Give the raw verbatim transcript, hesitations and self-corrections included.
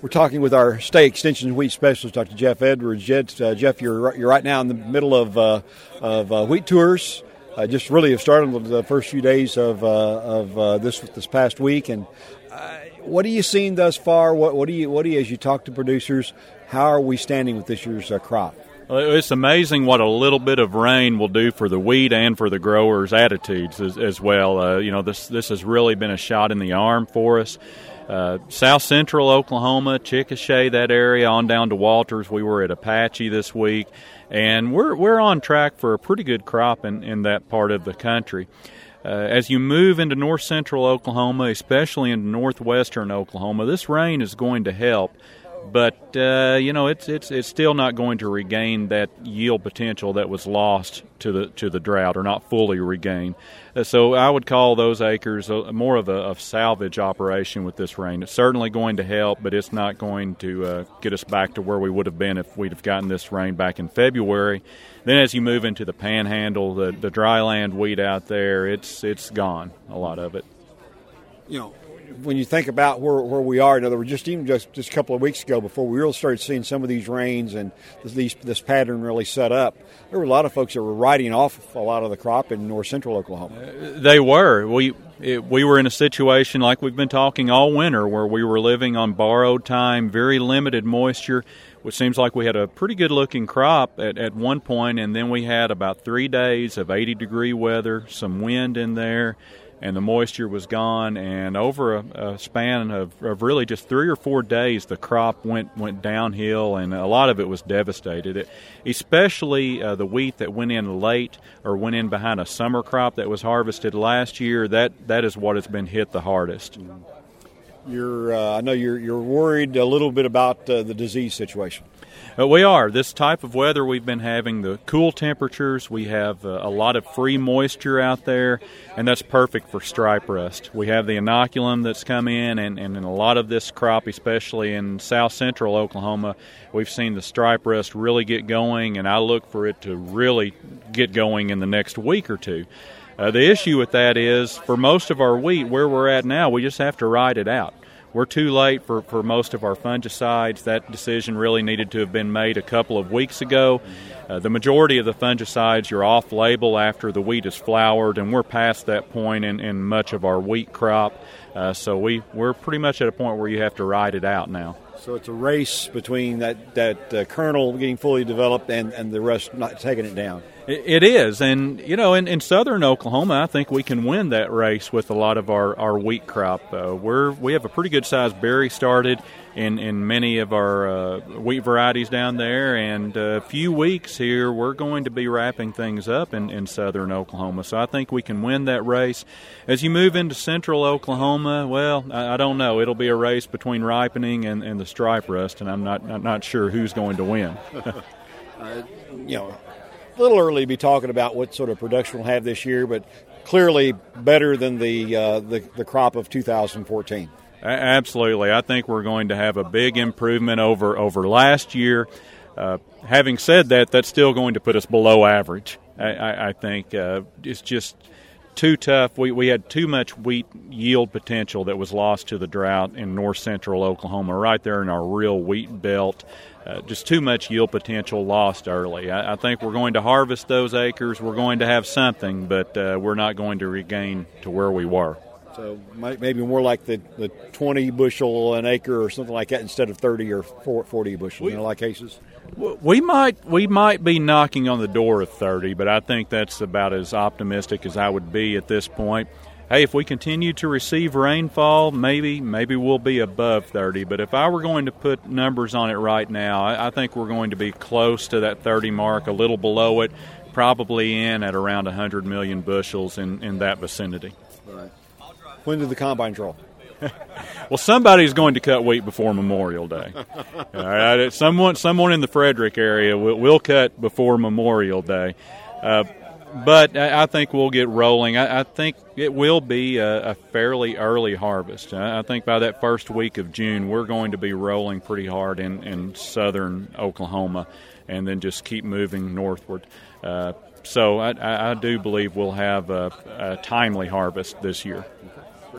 We're talking with our state extension wheat specialist, Doctor Jeff Edwards. Jeff, uh, Jeff you're you're right now in the middle of uh, of uh, wheat tours. Uh, just really have started the first few days of uh, of uh, this this past week. And uh, what are you seeing thus far? What what do you what do you as you talk to producers? How are we standing with this year's uh, crop? Well, it's amazing what a little bit of rain will do for the wheat and for the growers' attitudes as, as well. Uh, you know, this this has really been a shot in the arm for us. Uh, South Central Oklahoma, Chickasha, that area, on down to Walters. We were at Apache this week, and we're we're on track for a pretty good crop in, in that part of the country. Uh, as you move into north central Oklahoma, especially into northwestern Oklahoma, this rain is going to help. But uh, you know, it's it's it's still not going to regain that yield potential that was lost to the to the drought, or not fully regained. Uh, so I would call those acres a, more of a, a salvage operation with this rain. It's certainly going to help, but it's not going to uh, get us back to where we would have been if we'd have gotten this rain back in February. Then, as you move into the Panhandle, the the dry land wheat out there, it's it's gone. A lot of it. You know, when you think about where where we are, in other words, just even just, just a couple of weeks ago, before we really started seeing some of these rains and this, these, this pattern really set up, there were a lot of folks that were writing off a lot of the crop in north central Oklahoma. Uh, they were. We it, we were in a situation like we've been talking all winter, where we were living on borrowed time, very limited moisture, which seems like we had a pretty good-looking crop at, at one point, and then we had about three days of eighty-degree weather, some wind in there, and the moisture was gone, and over a, a span of, of really just three or four days, the crop went went downhill, and a lot of it was devastated. It, especially uh, the wheat that went in late or went in behind a summer crop that was harvested last year, that, that is what has been hit the hardest. You're, uh, I know you're you're worried a little bit about uh, the disease situation. Uh, we are. This type of weather we've been having, the cool temperatures, we have uh, a lot of free moisture out there, and that's perfect for stripe rust. We have the inoculum that's come in, and, and in a lot of this crop, especially in south central Oklahoma, we've seen the stripe rust really get going, and I look for it to really get going in the next week or two. Uh, the issue with that is, for most of our wheat, where we're at now, we just have to ride it out. We're too late for, for most of our fungicides. That decision really needed to have been made a couple of weeks ago. Uh, the majority of the fungicides are off-label after the wheat is flowered, and we're past that point in, in much of our wheat crop. Uh, so we, we're pretty much at a point where you have to ride it out now. So it's a race between that, that uh, kernel getting fully developed and, and the rest not taking it down. It is, and, you know, in, in southern Oklahoma, I think we can win that race with a lot of our, our wheat crop. Uh, we're we have a pretty good-sized berry started in, in many of our uh, wheat varieties down there, and a few weeks here, we're going to be wrapping things up in, in southern Oklahoma. So I think we can win that race. As you move into central Oklahoma, well, I, I don't know. It'll be a race between ripening and, and the stripe rust, and I'm not, I'm not sure who's going to win. uh, you know, a little early to be talking about what sort of production we'll have this year, but clearly better than the uh, the, the crop of two thousand fourteen. Absolutely. I think we're going to have a big improvement over, over last year. Uh, having said that, that's still going to put us below average. I, I, I think uh, it's just too tough. We, we had too much wheat yield potential that was lost to the drought in north central Oklahoma, right there in our real wheat belt. Uh, just too much yield potential lost early. I, I think we're going to harvest those acres. We're going to have something, but uh, we're not going to regain to where we were. So maybe more like the, the twenty bushel an acre or something like that instead of thirty or forty bushel we, in a lot of cases? We might we might be knocking on the door of thirty, but I think that's about as optimistic as I would be at this point. Hey, if we continue to receive rainfall, maybe maybe we'll be above thirty. But if I were going to put numbers on it right now, I, I think we're going to be close to that thirty mark, a little below it, probably in at around one hundred million bushels in, in that vicinity. Right. When do the combines roll? Well, somebody's going to cut wheat before Memorial Day. All right, someone someone in the Frederick area will, will cut before Memorial Day. Uh, But I think we'll get rolling. I think it will be a, a fairly early harvest. I think by that first week of June, we're going to be rolling pretty hard in, in southern Oklahoma and then just keep moving northward. Uh, so I, I do believe we'll have a, a timely harvest this year.